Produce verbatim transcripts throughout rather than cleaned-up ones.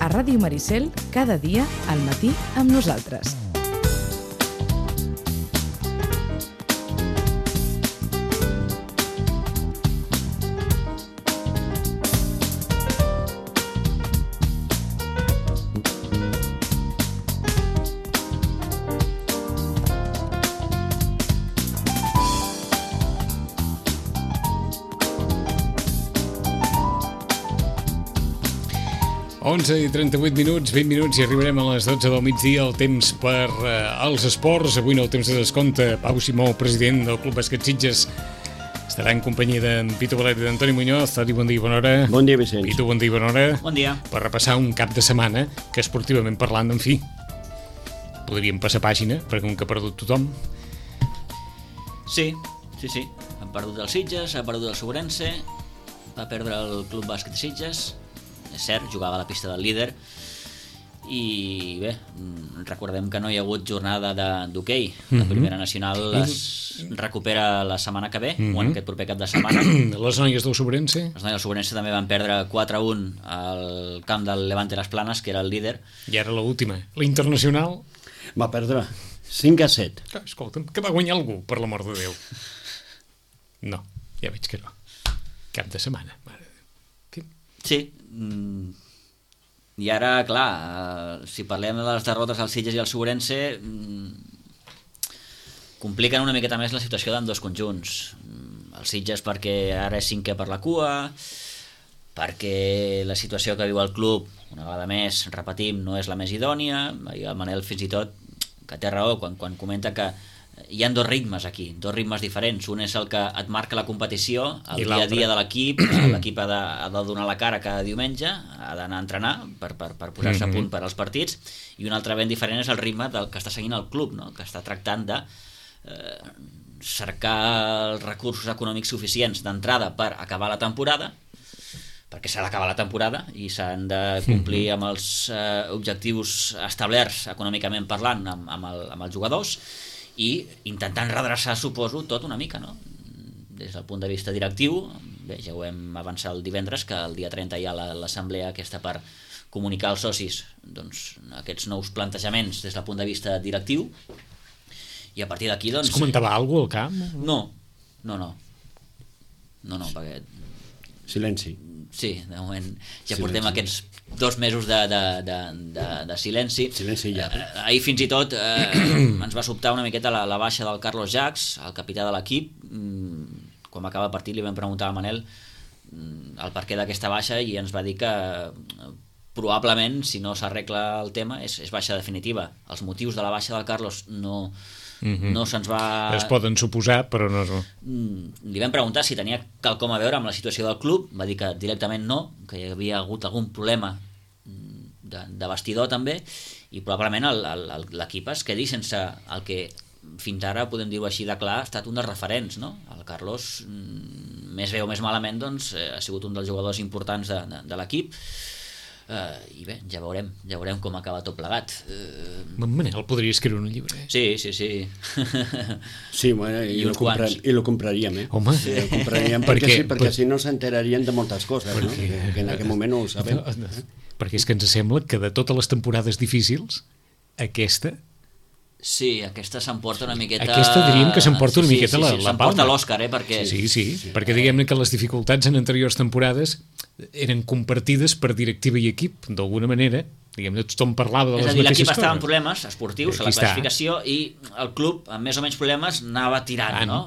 a Ràdio Maricel cada dia al matí amb nosaltres. onze i trenta-vuit minuts, vint minuts i arribarem a les dotze del migdia, el temps per eh, els esports. Avui no el temps de descompte. Pau Simó, president del Club Bàsquet Sitges, estarà en companyia d'en Pitu Valeri i d'Antoni Muñoz. Toni, bon dia i bona hora. Bon dia, Vicenç. Pitu, bon dia i bona hora. Bon dia. Per repassar un cap de setmana que, esportivament parlant, en fi, podríem passar pàgina, perquè com que ha perdut tothom. Sí, sí, sí. Han perdut el Sitges, ha perdut el Segurense, va perdre el Club Bàsquet Sitges. És cert, jugava a la pista del líder i bé, recordem que no hi ha hagut jornada d'hoquei. La primera nacional es recupera la setmana que ve, mm -hmm. o en aquest proper cap de setmana. Les noies del Sobrense? Les noies del Sobrense també van perdre quatre a un al camp del Levante Las Planes, que era el líder. I ara l'última, la internacional. Va perdre cinc a set. Escolta'm, que va guanyar algú, per l'amor de Déu. No, ja veig que no. Cap de setmana, mare de Déu. Sí, i ara, clar, si parlem de les derrotes al Sitges i al Segurense, compliquen una miqueta més la situació d'ambdós conjunts. El Sitges perquè ara és cinquè per la cua, perquè la situació que viu el club, una vegada més, repetim, no és la més idònia. El Manel fins i tot, que té raó quan, quan comenta que hi ha dos ritmes aquí, dos ritmes diferents. Un és el que et marca la competició, el dia a dia de l'equip. L'equip ha, de, ha de donar la cara cada diumenge, ha d'anar a entrenar per, per, per posar-se a punt per als partits, i un altre ben diferent és el ritme del que està seguint el club, no? Que està tractant de eh, cercar els recursos econòmics suficients d'entrada per acabar la temporada, perquè s'ha d'acabar la temporada i s'han de complir amb els eh, objectius establerts econòmicament parlant amb, amb, el, amb els jugadors, i intentant redreçar, suposo, tot una mica, no? Des del punt de vista directiu, bé, ja ho hem avançat el divendres, que el dia trenta hi ha l'assemblea aquesta per comunicar als socis doncs, aquests nous plantejaments des del punt de vista directiu, i a partir d'aquí, doncs... Es comentava alguna cosa al camp? No, no, no. No, no, perquè... Silenci. Sí, de moment ja Silenci. portem aquests dos mesos de, de, de, de, de silenci. Silenci ja. Eh, ahir fins i tot eh, ens va sobtar una miqueta la, la baixa del Carlos Jacks, el capità de l'equip. Mm, quan va acabar el partit li vam preguntar a Manel mm, el perquè d'aquesta baixa, i ens va dir que eh, probablement, si no s'arregla el tema, és, és baixa definitiva. Els motius de la baixa del Carlos no... Mm-hmm. no se'ns va... Es poden suposar, però no... Mm, li vam preguntar si tenia quelcom a veure amb la situació del club. Va dir que directament no, que hi havia hagut algun problema de, de vestidor també, i probablement el, el, l'equip es quedi sense el que fins ara, podem dir-ho així de clar, ha estat un dels referents, no? El Carlos, mm, més bé o més malament, doncs, ha sigut un dels jugadors importants de, de, de l'equip. Uh, i bé, ja veurem ja veurem com acaba tot plegat. uh... Manel podria escriure un llibre. Sí, sí, sí. Sí, bueno, i, I, lo comprar, i lo compraríem, eh? Home, sí, lo compraríem perquè, perquè, sí, perquè per... si no s'enterarien de moltes coses, perquè... no? Que, que en aquell moment no ho sabem. No, no, perquè és que ens sembla que de totes les temporades difícils, aquesta... Sí, aquesta s'emporta una miqueta... Aquesta diríem que s'emporta una sí, miqueta sí, la, sí, la palma. S'emporta l'Òscar, eh? Perquè... Sí, sí, sí, perquè diguem-ne que les dificultats en anteriors temporades eren compartides per directiva i equip, d'alguna manera. Diguem-ne, tothom parlava de les mateixes coses. És a dir, l'equip estava amb problemes esportius a la classificació i el club, amb més o menys problemes, anava tirant, no?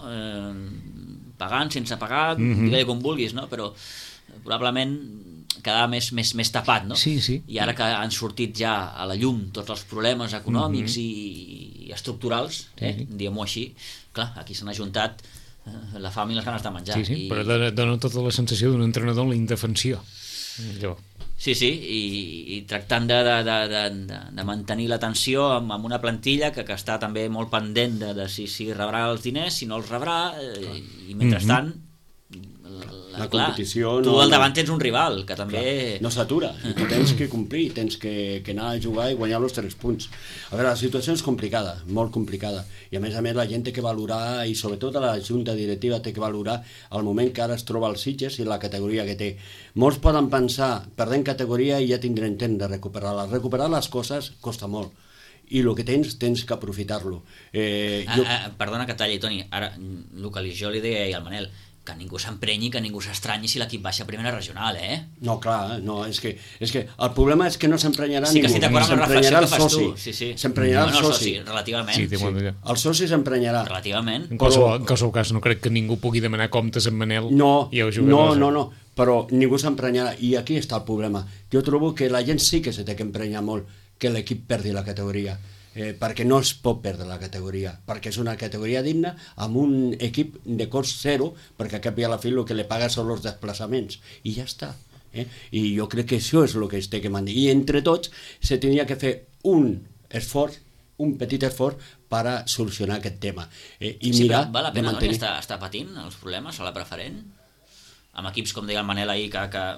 Eh, pagant, sense pagar, mm-hmm. digue-li com vulguis, no? Però probablement quedava més, més, més tapat, no? Sí, sí. I ara que han sortit ja a la llum tots els problemes econòmics mm-hmm. i, i estructurals, eh? Sí. Diguem-ho així, clar, aquí s'han ajuntat eh, la fam i les ganes de menjar. Sí, sí, i... però dona, dona tota la sensació d'un entrenador en la indefensió. Allò. Sí, sí, i, i tractant de, de, de, de, de mantenir l'atenció amb, amb una plantilla que, que està també molt pendent de, de si, si rebrà els diners, si no els rebrà, eh, i mentrestant mm-hmm. La competició... Tu al davant tens un rival, que també... No s'atura, que tens que complir, tens que, que anar a jugar i guanyar els tres punts. A veure, la situació és complicada, molt complicada, i a més a més la gent té que valorar, i sobretot la junta directiva té que valorar el moment que ara es troba els Sitges i la categoria que té. Molts poden pensar, perdent categoria i ja tindrem temps de recuperar-la. Recuperar les coses costa molt, i el que tens, tens que aprofitar-lo. Eh, ah, jo... ah, perdona que talli, Toni, ara el que jo li deia ahir al Manel, que ningú s'emprenyi, que ningú s'estranyi si l'equip baixa a primera regional, eh? No, clar, no, és que, és que el problema és que no s'emprenyarà sí, ningú. Sí, que estic d'acord amb la reflexió que fas tu. Sí, sí. S'emprenyarà no, no, el soci. soci. Relativament. Sí, sí. El soci s'emprenyarà. Relativament. En qualsevol, en qualsevol cas, no crec que ningú pugui demanar comptes en Manel no, i els jugadors. No, no, no, però ningú s'emprenyarà, i aquí està el problema. Jo trobo que la gent sí que se té que emprenyar molt que l'equip perdi la categoria. Eh, perquè no es pot perdre la categoria, perquè és una categoria digna amb un equip de cost zero, perquè a cap i a la fi el que li paga són els desplaçaments, i ja està. Eh? I jo crec que això és el que es té que mandir, i entre tots se tenia que fer un esforç, un petit esforç per a solucionar aquest tema. Eh? I sí, mirar val la pena, mantenir... Doni, està, està patint els problemes a la preferent? Amb equips, com deia el Manel ahir, que, que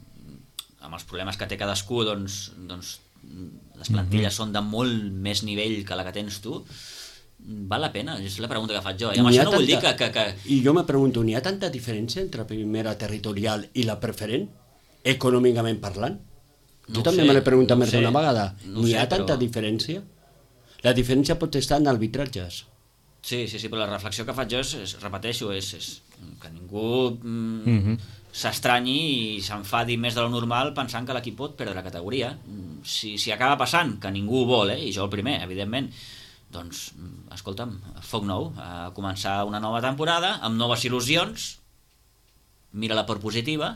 amb els problemes que té cadascú, doncs, doncs les plantilles mm-hmm. són de molt més nivell que la que tens tu, val la pena? És la pregunta que faig jo. I amb això no tanta... vull dir que, que, que... I jo me pregunto, n'hi ha tanta diferència entre primera territorial i la preferent, econòmicament parlant? No jo també sé, me l'he preguntat no més d'una vegada. No n'hi sé, ha tanta però... diferència? La diferència pot estar en arbitratges. Sí, sí, sí, però la reflexió que faig jo és, és repeteixo, és, és que ningú mm, mm-hmm. s'estranyi i s'enfadi més de lo normal pensant que l'equip pot perdre la categoria. Si, si acaba passant, que ningú ho vol, eh, i jo el primer, evidentment, doncs, escolta'm, foc nou, a començar una nova temporada, amb noves il·lusions, mira-la per positiva,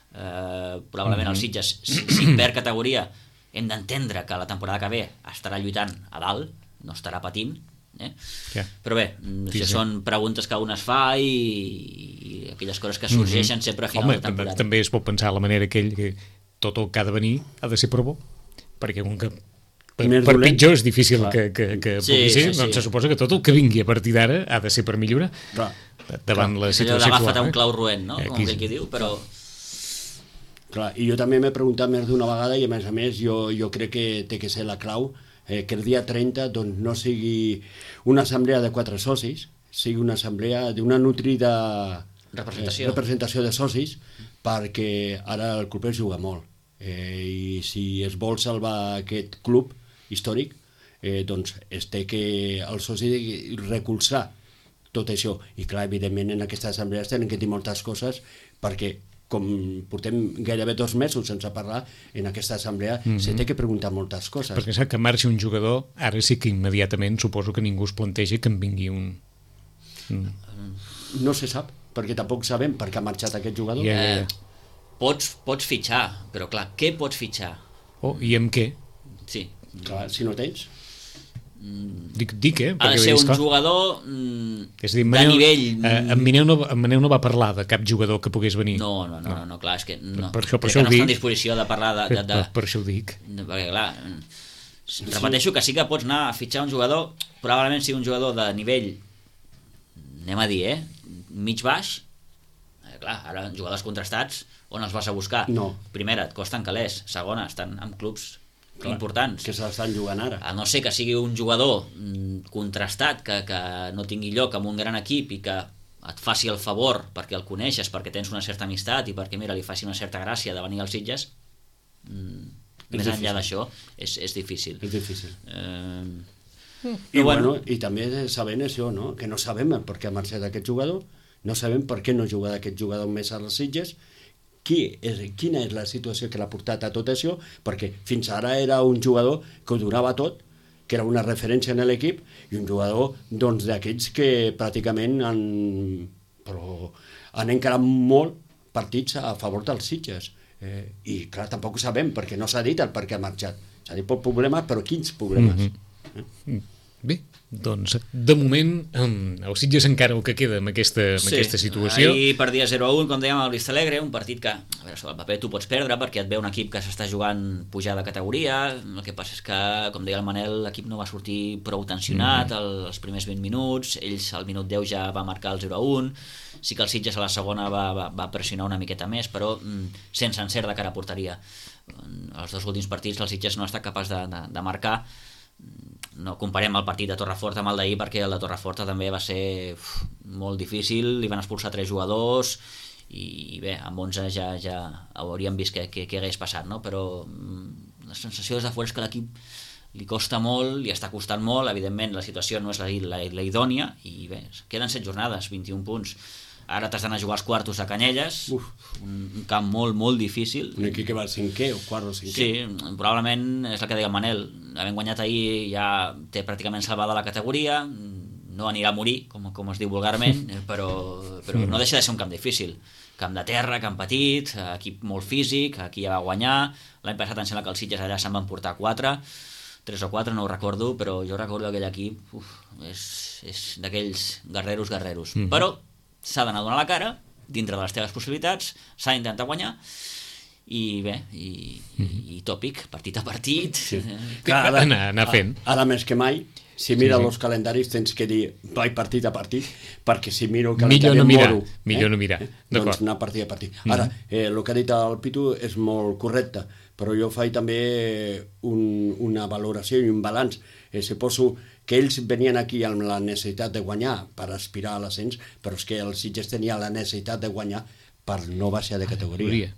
eh, probablement mm-hmm. els Sitges, si, si perd categoria, hem d'entendre que la temporada que ve estarà lluitant a dalt, no estarà patint, eh? Yeah. Però bé, sí, sí. són preguntes que un es fa i, i aquelles coses que sorgeixen mm-hmm. sempre a final Home, de temporada. També, també es pot pensar la manera aquell que tot el que ha de venir ha de ser per bo, perquè un que per, per pitjor és difícil Clar. que, que, que sí, pugui ser, sí, sí. doncs se suposa que tot el que vingui a partir d'ara ha de ser per millorar Clar. davant Clar. la situació actual. Agafa't un clau roent, no? Eh, Com aquell que diu, però... Clar, i jo també m'he preguntat més d'una vegada i a més a més jo, jo crec que té que ser la clau eh, que el dia trenta doncs, no sigui una assemblea de quatre socis, sigui una assemblea d'una nutrida representació. Eh, representació de socis, perquè ara el club es juga molt. Eh, I si es vol salvar aquest club històric, eh, doncs es té que el soci recolzar tot això. I clar, evidentment, en aquesta assemblea es tenen que dir moltes coses perquè com portem gairebé dos mesos sense parlar, en aquesta assemblea mm-hmm. se té que preguntar moltes coses. Perquè sap que marxi un jugador, ara sí que immediatament suposo que ningú es plantegi que en vingui un... Mm. No se sap, perquè tampoc sabem per què ha marxat aquest jugador. Yeah, yeah, yeah. Eh, pots, pots fitxar, però clar, què pots fitxar? Oh, i amb què? Sí. Clar, si no tens... Dic, dic, eh? Ha de ser un clar. jugador mm, és dir, de Maneu, nivell... Eh, en, Maneu no, en Maneu no va parlar de cap jugador que pogués venir. No, no, no, no, no clar, és que no, per, per això, per això que no dic, està en disposició de parlar de... de, de per, per això ho dic. De, perquè, clar, repeteixo que sí que pots anar a fitxar un jugador, probablement sigui un jugador de nivell, anem a dir, eh, mig-baix, eh, clar, ara jugadors contrastats, on els vas a buscar? No. Primera, et costen calés, segona, estan en clubs Clar, importants. Que se l'estan jugant ara. A no ser que sigui un jugador mm, contrastat, que, que no tingui lloc amb un gran equip i que et faci el favor perquè el coneixes, perquè tens una certa amistat i perquè mira, li faci una certa gràcia de venir als Sitges, mm, més difícil. Enllà d'això és, és difícil. És difícil. Eh... I, bueno, bueno, I també sabem això, no? Que no sabem per què ha marxat aquest jugador, no sabem per què no juga aquest jugador més a les Sitges, Qui és, quina és la situació que l'ha portat a tot això, perquè fins ara era un jugador que ho donava tot, que era una referència en l'equip, i un jugador doncs, d'aquells que pràcticament han, però, han encarat molt partits a favor dels Sitges. Eh, I clar, tampoc ho sabem, perquè no s'ha dit el per què ha marxat. S'ha dit per problemes, però quins problemes? Mm-hmm. Bé, doncs, de moment, el Sitges encara el que queda amb aquesta, amb sí, aquesta situació. Ahir perdia zero a un, com dèiem, al Vista Alegre, un partit que, a veure, sobre el paper tu pots perdre perquè et ve un equip que s'està jugant pujar de categoria. El que passa és que, com deia el Manel, l'equip no va sortir prou tensionat mm-hmm. els primers vint minuts, ells al minut deu ja va marcar el zero a un, sí que el Sitges a la segona va, va, va pressionar una miqueta més, però mm, sense encert de cara a porteria. Els dos últims partits el Sitges no ha estat capaç de, de, de marcar. No comparem el partit de Torreforta amb el d'ahir perquè el de Torreforta també va ser uf, molt difícil, li van expulsar tres jugadors i bé, amb onze ja, ja hauríem vist què, què, què hagués passat, no? Però la sensació des de fora és que l'equip li costa molt, li està costant molt, evidentment la situació no és la, la, la idònia i bé, queden set jornades, vint-i-un punts. Ara t'has d'anar a jugar als quartos a Canyelles, Uf. un camp molt, molt difícil. Un equip que va al cinquè o quart o cinquè. Sí, probablement és el que deia Manel. Havent guanyat ahir ja té pràcticament salvada la categoria, no anirà a morir, com, com es diu vulgarment, però, però no deixa de ser un camp difícil. Camp de terra, camp petit, equip molt físic, aquí ja va guanyar. L'any passat em sembla que els Sitges allà se'n van portar quatre, tres o quatre, no ho recordo, però jo recordo aquell equip, uf, és, és d'aquells guerreros, guerreros. Mm-hmm. Però s'ha d'anar a donar la cara dintre de les teves possibilitats, s'ha d'intentar guanyar i bé, i, i, i tòpic, partit a partit. Sí. Clar, ara, anar, anar fent. Ara més que mai, si mira sí, sí. els calendaris tens que dir vaig partit a partit, perquè si miro el calendari millor no mirar, moro, millor eh? no mirar. Doncs anar partit a partit. Mm-hmm. Ara, eh, el que ha dit el Pitu és molt correcte, però jo faig també un, una valoració i un balanç. Eh, si poso que ells venien aquí amb la necessitat de guanyar per aspirar a l'ascens, però és que el Sitges tenia la necessitat de guanyar per no baixar de categoria.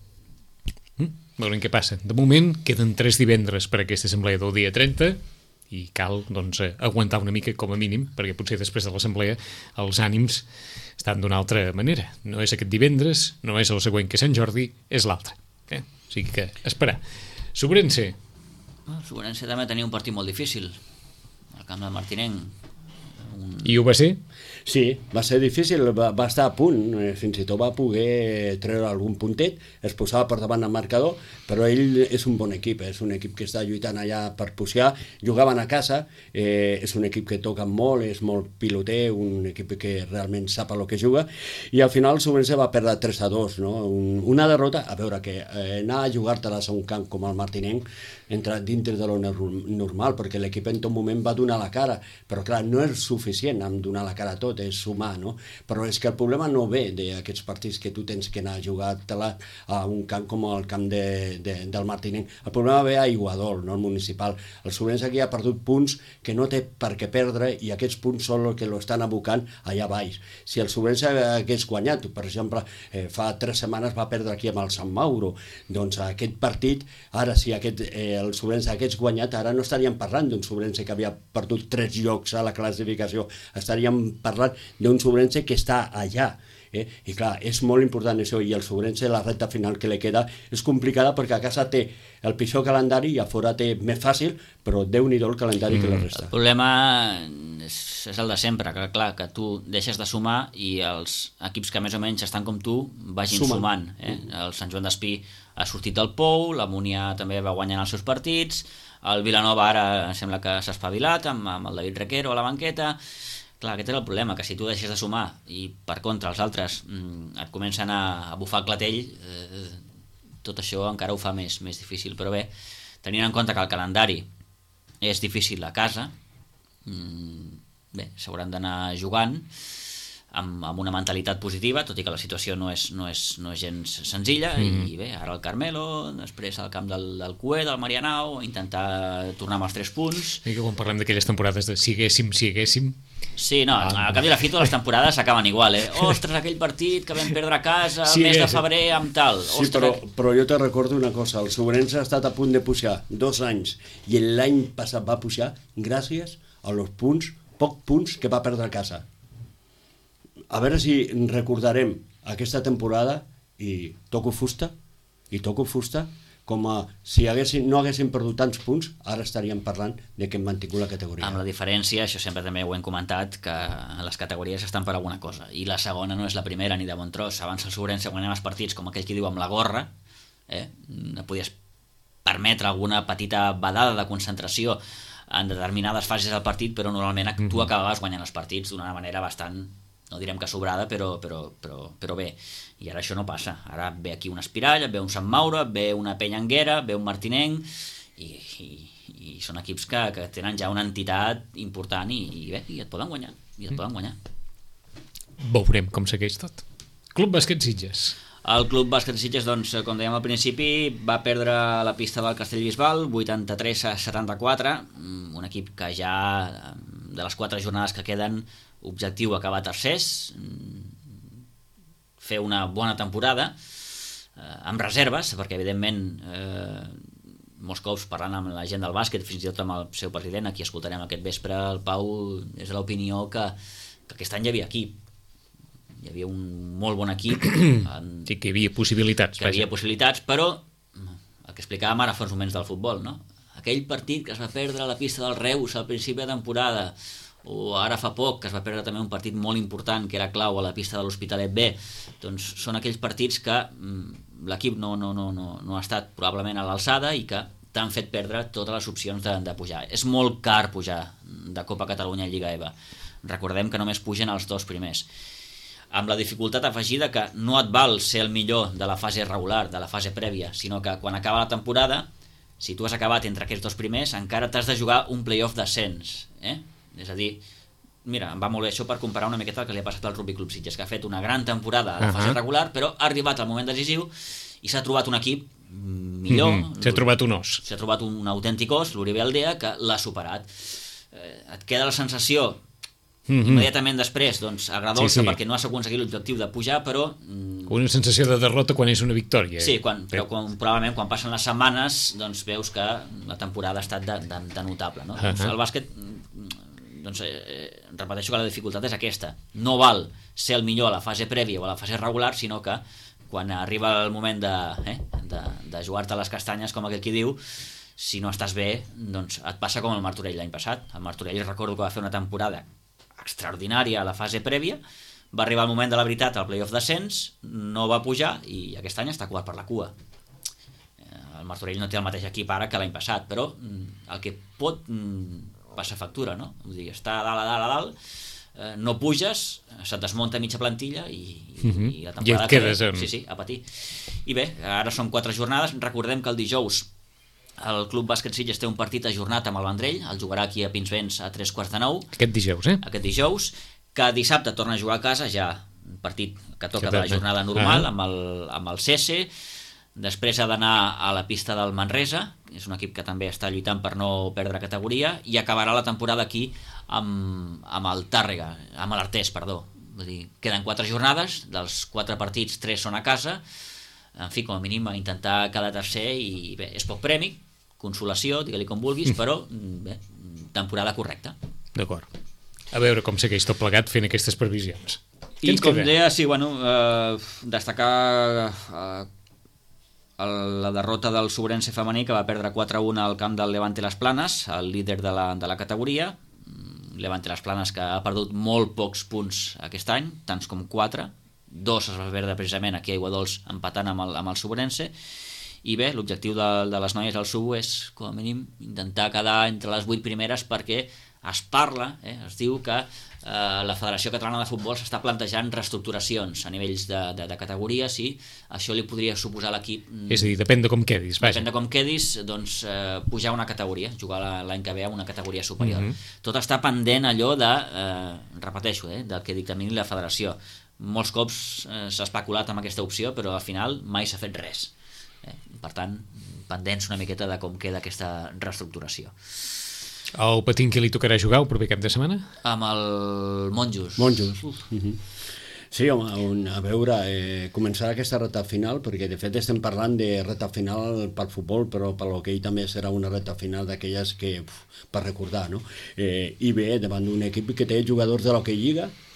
Mm, veurem què passa. De moment queden tres divendres per a aquesta assemblea del dia trenta i cal doncs, aguantar una mica com a mínim, perquè potser després de l'assemblea els ànims estan d'una altra manera. No és aquest divendres, no és el següent que Sant Jordi, és l'altre. Eh? O sigui que esperar. Sobrense. Oh, Sobrense també tenia un partit molt difícil. El camp del Martinenc. Un... I ho va ser? Sí, va ser difícil, va, va estar a punt, eh, fins i tot va poder treure algun puntet, es posava per davant el marcador, però ell és un bon equip, és un equip que està lluitant allà per pujar, jugaven a casa, eh, és un equip que toca molt, és molt piloter, un equip que realment sap el que juga, i al final Sobrense va perdre tres a dos, no? Un, una derrota, a veure, que eh, anar a jugar-te-les a un camp com el Martinenc entra dintre de lo normal, perquè l'equip en tot moment va donar la cara, però clar, no és suficient amb donar la cara a tot, és sumar, no? Però és que el problema no ve d'aquests partits que tu tens que anar a jugar-te-la a un camp com el camp de, de, del Martinenc. El problema ve a Iguadol, no al municipal. El Sobrense aquí ha perdut punts que no té per què perdre i aquests punts són els que lo estan abocant allà baix. Si el Sobrense hagués guanyat, per exemple, eh, fa tres setmanes va perdre aquí amb el Sant Mauro, doncs aquest partit, ara si aquest, eh, el Sobrense hagués guanyat, ara no estaríem parlant d'un Sobrense que havia perdut tres llocs a la classificació, estaríem parlant d'un Sobrense que està allà. Eh? I clar, és molt important això, i el Sobrense, la recta final que li queda és complicada perquè a casa té el pitjor calendari i a fora té més fàcil, però Déu-n'hi-do el calendari mm. que la resta. El problema és, és el de sempre, que clar, que tu deixes de sumar i els equips que més o menys estan com tu vagin Sumen. sumant. Eh? El Sant Joan d'Espí ha sortit del pou, la Múnia també va guanyant els seus partits, el Vilanova ara sembla que s'ha espavilat amb, amb el David Requero a la banqueta. Clar, aquest és el problema, que si tu deixes de sumar i per contra els altres mm, et comencen a, a bufar el clatell, eh, tot això encara ho fa més, més difícil. Però bé, tenint en compte que el calendari és difícil a casa, mm, bé, s'hauran d'anar jugant amb, amb una mentalitat positiva, tot i que la situació no és, no és, no és gens senzilla, mm. i bé, ara el Carmelo, després al camp del, del Cué, del Marianao, intentar tornar amb els tres punts. I que quan parlem d'aquelles temporades de si haguéssim, si haguéssim... Sí, no, ah. al cap i la fi totes les temporades acaben igual, eh? Ostres, aquell partit que vam perdre a casa el sí, mes de febrer amb tal. Sí, Ostres, però, però jo te recordo una cosa, el Sobrense ha estat a punt de pujar dos anys i l'any passat va pujar gràcies a los punts, poc punts que va perdre a casa. A veure si recordarem aquesta temporada i toco fusta, i toco fusta, com a, si haguessin, no haguessin perdut tants punts, ara estaríem parlant de que hem mantingut la categoria. Amb la diferència, això sempre també ho hem comentat, que les categories estan per alguna cosa, i la segona no és la primera ni de bon tros. Abans el Sobrense guanyava els partits, com aquell que diu amb la gorra, eh? No podies permetre alguna petita badada de concentració en determinades fases del partit, però normalment tu mm-hmm. acabaves guanyant els partits d'una manera bastant, no direm que sobrada, però, però, però, però bé. I ara això no passa. Ara ve aquí una Espirall, ve un Sant Maure, ve una Penyanguera, ve un Martinenc, i, i, i són equips que, que tenen ja una entitat important i, i bé, i et poden guanyar. I et poden guanyar. Veurem com segueix tot. Club Bàsquet Sitges. El Club Bàsquet Sitges, doncs, com dèiem al principi, va perdre la pista del Castellbisbal, vuitanta-tres a setanta-quatre, un equip que ja, de les quatre jornades que queden, objectiu acabar tercers, fer una bona temporada, eh, amb reserves, perquè evidentment eh, molts cops parlant amb la gent del bàsquet, fins i tot amb el seu president, aquí escoltarem aquest vespre, el Pau és de l'opinió que, que aquest any hi havia equip, hi havia un molt bon equip, en, sí, que hi havia possibilitats, que hi havia possibilitats, però el que explicàvem ara fa uns moments del futbol, no? Aquell partit que es va perdre a la pista del Reus al principi de temporada, o ara fa poc que es va perdre també un partit molt important que era clau a la pista de l'Hospitalet B, doncs són aquells partits que mm, l'equip no, no, no, no, no ha estat probablement a l'alçada i que t'han fet perdre totes les opcions de, de pujar. És molt car pujar de Copa Catalunya i Lliga E V A. Recordem que només pugen els dos primers, amb la dificultat afegida que no et val ser el millor de la fase regular, de la fase prèvia, sinó que quan acaba la temporada, si tu has acabat entre aquests dos primers, encara t'has de jugar un play-off d'ascens, eh? És a dir, mira, em va molt bé això per comparar una miqueta el que li ha passat al Rugby Club Sitges, que ha fet una gran temporada a la fase uh-huh. regular, però ha arribat al moment decisiu i s'ha trobat un equip millor. Mm-hmm. S'ha trobat un os. S'ha trobat un, un autèntic os, l'Uribe Aldea, que l'ha superat. Eh, et queda la sensació, mm-hmm. immediatament després, doncs, agradolça, sí, sí. perquè no has aconseguit l'objectiu de pujar, però... Mm, una sensació de derrota quan és una victòria. Sí, quan, però quan, probablement quan passen les setmanes, doncs veus que la temporada ha estat de, de, de notable. No? Uh-huh. El bàsquet... doncs eh, repeteixo que la dificultat és aquesta, no val ser el millor a la fase prèvia o a la fase regular, sinó que quan arriba el moment de, eh, de, de jugar-te les castanyes, com aquell qui diu, si no estàs bé, doncs et passa com el Martorell l'any passat. El Martorell recordo que va fer una temporada extraordinària a la fase prèvia, va arribar el moment de la veritat al play-off d'ascens, no va pujar i aquest any està quart per la cua. El Martorell no té el mateix equip ara que l'any passat, però el que pot passa factura, no? Vull dir, està a dalt, a dalt, a dalt, eh, no puges, se't desmunta mitja plantilla i, mm-hmm. i la temporada... I et quedes en... Sí, sí, a patir. I bé, ara són quatre jornades, recordem que el dijous el Club Bàsquet Sitges té un partit ajornat amb el Vendrell, el jugarà aquí a Pinsbens a tres quarts de nou. Aquest dijous, eh? Aquest dijous, que dissabte torna a jugar a casa, ja un partit que toca de la jornada normal, ah. amb el, amb el C S. Després ha d'anar a la pista del Manresa, és un equip que també està lluitant per no perdre categoria, i acabarà la temporada aquí amb, amb el Tàrrega, amb l'Artés, perdó. Vull dir, queden quatre jornades, dels quatre partits, tres són a casa, en fi, com a mínim a intentar cada tercer, i bé, és poc premi, consolació, digue-li com vulguis, però bé, temporada correcta. D'acord. A veure com segueix tot plegat fent aquestes previsions. I com deia, sí, bueno, eh, destacar... Eh, la derrota del Sobrense femení, que va perdre quatre a un al camp del Levante Les Planes, el líder de la, de la categoria. Levante Les Planes, que ha perdut molt pocs punts aquest any, tants com quatre, dos es va perdre precisament aquí a Aiguadols empatant amb el, amb el Sobrense. I bé, l'objectiu de, de les noies al Subo és, com a mínim, intentar quedar entre les vuit primeres, perquè es parla, eh, es diu que eh, la Federació Catalana de Futbol s'està plantejant reestructuracions a nivells de, de, de categories i això li podria suposar a l'equip... És a dir, depèn de com quedis, vaja. Depèn de com quedis, doncs eh, pujar una categoria, jugar l'any que ve a una categoria superior. Mm-hmm. Tot està pendent allò de, eh, repeteixo, eh, del que dictamini la Federació. Molts cops eh, s'ha especulat amb aquesta opció, però al final mai s'ha fet res. Eh? Per tant, pendents una miqueta de com queda aquesta reestructuració. El Patín que li tocarà jugar el proper cap de setmana? Amb el Monjos. Monjos. Uh-huh. Sí, home, un, a veure, eh, començarà aquesta reta final, perquè de fet estem parlant de reta final pel futbol, però per l'hoquei també serà una reta final d'aquelles que, uf, per recordar, no? Eh, I bé, davant d'un equip que té jugadors de l'hoquei Lliga,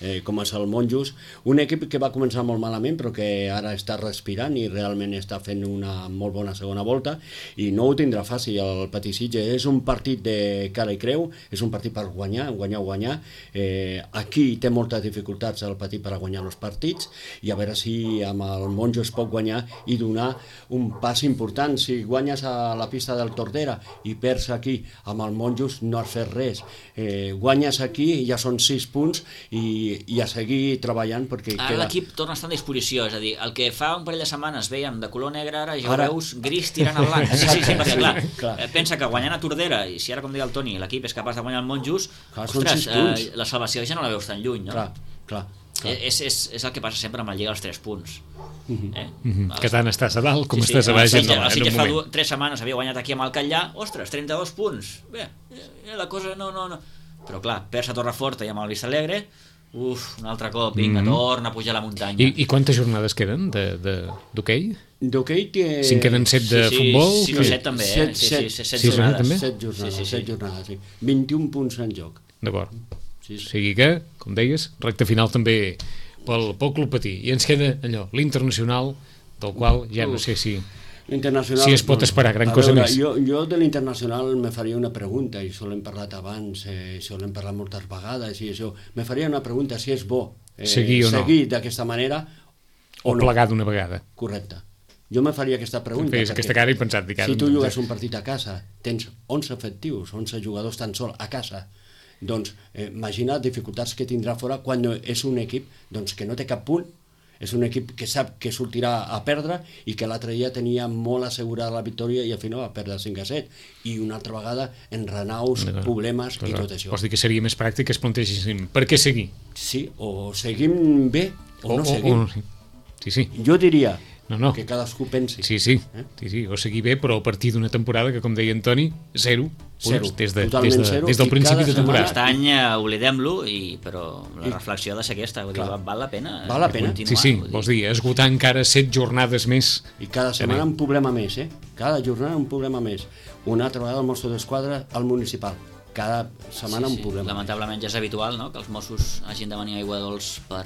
eh, com és el Monjos, un equip que va començar molt malament però que ara està respirant i realment està fent una molt bona segona volta i no ho tindrà fàcil el Patí Sitges. És un partit de cara i creu, és un partit per guanyar, guanyar o guanyar. Eh, aquí té moltes dificultats el Patí per a guanyar els partits i a veure si amb el Monjos es pot guanyar i donar un pas important. Si guanyes a la pista del Tordera i perds aquí amb el Monjos no has fet res. Eh, guanyes aquí, ja són sis punts i, i a seguir treballant perquè ara queda... l'equip torna a estar en disposició, és a dir, el que fa un parell de setmanes veiem de color negre ara ja Ara... ho veus gris tirant a blanc. Sí, sí, sí, perquè clar, clar. Eh, pensa que guanyant a Tordera i si ara, com deia el Toni, l'equip és capaç de guanyar el Monjos, Clar, són ostres, sis punts. eh, la salvació ja no la veus tan lluny, no? Clar, clar. clar. És, és, és el que passa sempre amb la Lliga dels tres punts. Mhm. Eh? Mm-hmm. Que tant estàs a dalt com Sí, sí, estàs a baix el en, Sitges- en el un Sitges fa moment. du- tres setmanes havia guanyat aquí amb el Catllà, ostres, trenta-dos punts. Bé, eh, la cosa no, no, no. Però clar, perds a Torreforta i amb el Vista Alegre, uf, un altre cop, vinga, Mhm. torna a pujar la muntanya. I, I quantes jornades queden de- de- d'hoquei? D'hoquei té... Si en queden set de sí, sí, futbol? sí, no, que- set també, eh? Set, Sí, set. sí, set, set Sí, jornades. també? Set jornades, Sí, sí, sí. set jornades, sí. vint-i-un punts en joc. D'acord. Sí, O sí. sigui que, com deies, recte final també pel, pel Club Patí. I ens queda allò, l'internacional, del qual ja no sé si... L'internacional... Si es pot esperar gran a cosa veure, més. Jo, jo de l'internacional me faria una pregunta, i això l'hem parlat abans, eh, això l'hem parlat moltes vegades, i això, me faria una pregunta si és bo eh, Seguir o no. seguir d'aquesta manera O, o no. plegar d'una vegada. Correcte. Jo me faria aquesta pregunta. Feies perquè aquesta cara i pensat, dic, ara si tu em- jugues un partit a casa, tens onze efectius, onze jugadors tan sol a casa, doncs eh, imagina les dificultats que tindrà fora quan és un equip doncs, que no té cap punt, és un equip que sap que sortirà a perdre i que l'altre dia tenia molt assegurada la victòria i al final va perdre cinc a set i una altra vegada enrenaus, D'acord. problemes i D'acord. tot això. Vols dir que seria més pràctic que es plantegessin per què seguir? Sí, o seguim bé o, no seguim. O, sí. sí, sí. Jo diria No, no. que cadascú pensi. Sí, sí, Eh? sí, sí, o seguir bé, però a partir d'una temporada que, com deia Antoni, zero, Zero, punts des, de, totalment des, de, zero, des del i principi cada de temporada. Aquest any eh, oblidem-lo, i, però la I- reflexió ha de ser aquesta, vull dir, Clar. val la pena Val la pena. continuar. Sí, sí, vull dir. vols dir, esgotar encara set jornades més. I cada setmana un problema més, eh? Cada jornada un problema més. Una altra vegada el Mosso d'Esquadra al municipal. Cada setmana Sí, un sí. problema. Lamentablement ja és habitual, no?, que els Mossos hagin de venir a Aigua Dols per...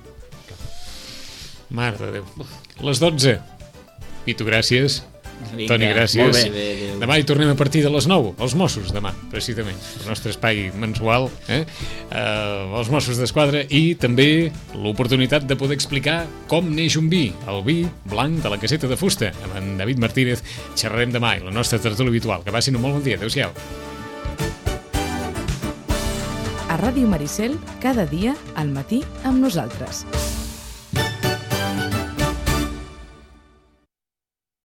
Mare de Déu. Les dotze. Pitu, gràcies. Vinga, Toni, gràcies. molt bé, bé, adéu. Demà hi tornem a partir de les nou, els Mossos, demà, precisament, el nostre espai mensual, eh? Uh, els Mossos d'Esquadra, i també l'oportunitat de poder explicar com neix un vi, el vi blanc de la caseta de fusta. Amb en David Martínez xerrarem demà, i la nostra tertúlia habitual. Que passin un molt bon dia. Adéu-siau. A Ràdio Maricel, cada dia al matí amb nosaltres.